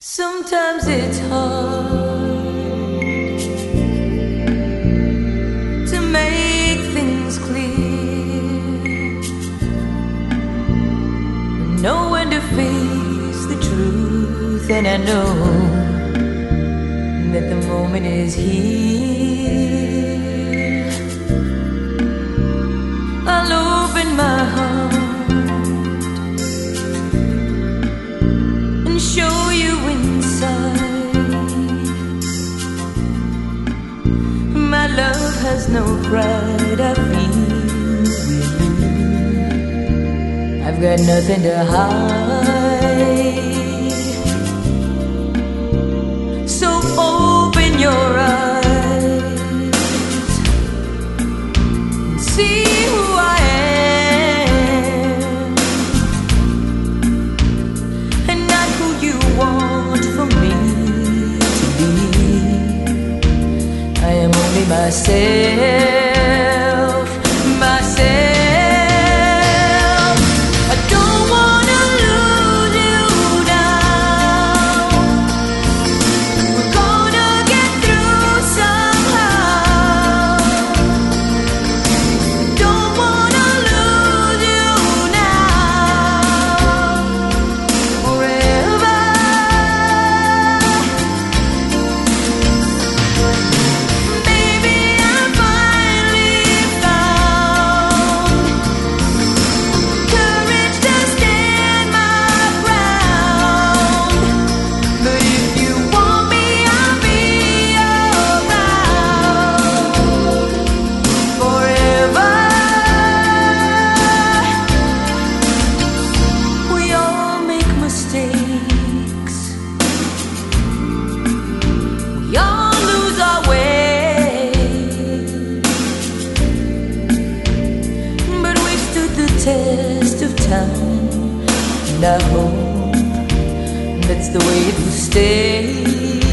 Sometimes it's hard to make things clear, know when to face the truth, and I know that the moment is here. I'll open my heart and show you my love has no pride. I feel with you. I've got nothing to hide. So open your eyes and see who I am, and not who you want from me. I am only myself, myself. I don't wanna lose you now. We're gonna get through somehow. Don't wanna lose you now. Forever. Test of time, and I hope that's the way it will stay.